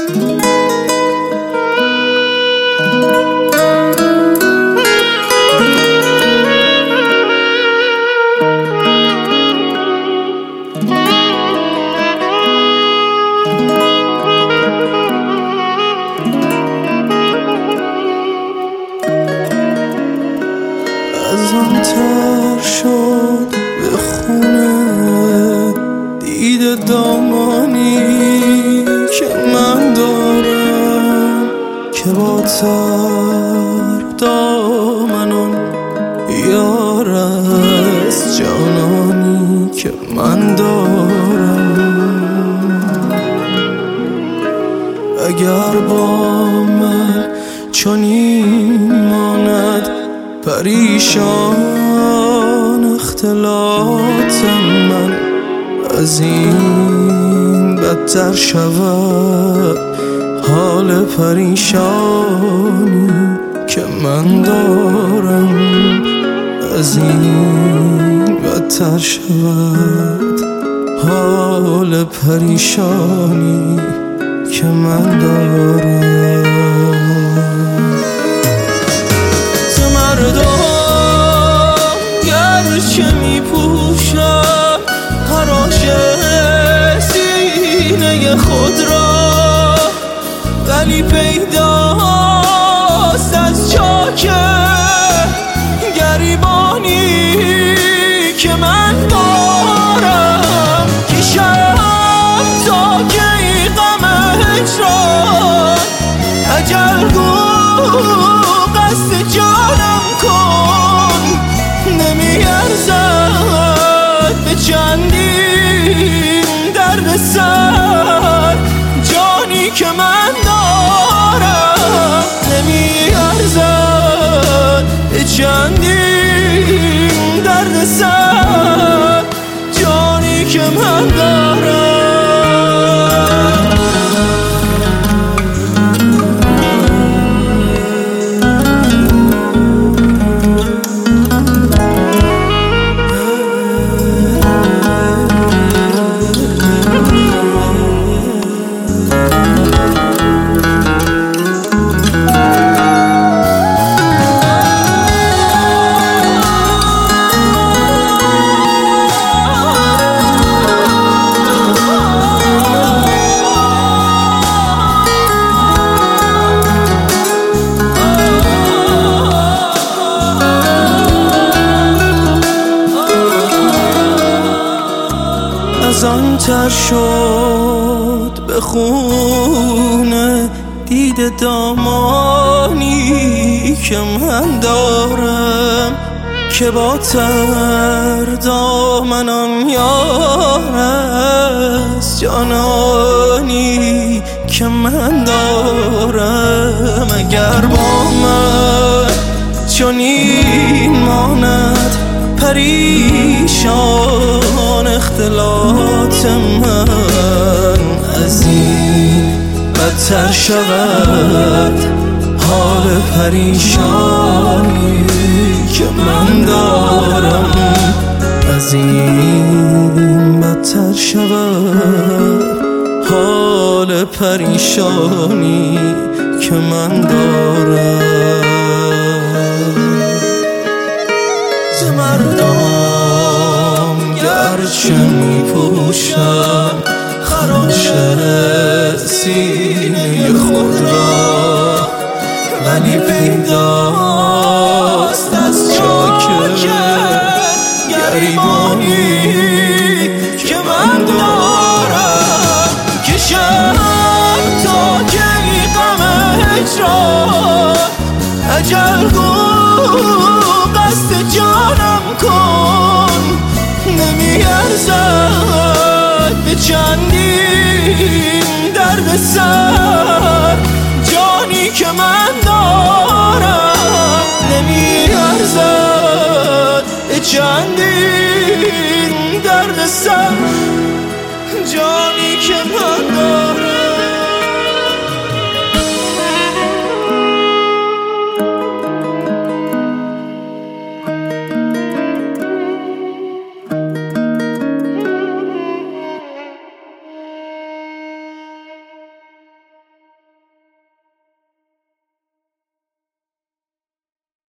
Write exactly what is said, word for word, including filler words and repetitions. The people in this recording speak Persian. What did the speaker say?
ازم تر شد به خونه دید دامانی که من دارم، که با تر دامنم یار از جانانی که من دارم. اگر با من چنین ماند پریشان اختلاط من، از این بدتر شود حال پریشانی که من دارم، از این بدتر شود حال پریشانی که من دارم. مردم گرچه می پوشم خراش سینه خود را، ولی پیداست از چاک گریبانی که من دارم، که شب تا که ای غم هجران اجل گو قصد جانم کن، نمیارزد به چندین درد سر جانی که من دارم، نمیارزد به چندین درد سر جانی که من دارم. ازم تر شد به خونه دید دامانی که من دارم، که با تر دامنم یار از جانانی که من دارم. اگر با من چنین ماند پریشان اختلاط من، از این بدتر شود حال پریشانی که من دارم، از این بدتر شود حال پریشانی که من دارم. مردم گرچه می پوشم خراش سینه خود را، ولی پیداست از چاک گریبانی که من دارم، که شب تا که ای غم هجران اجل گو قصد جانم کن، نمیارزد به چندین درد سر جانی که من دارم، نمیارزد به چندین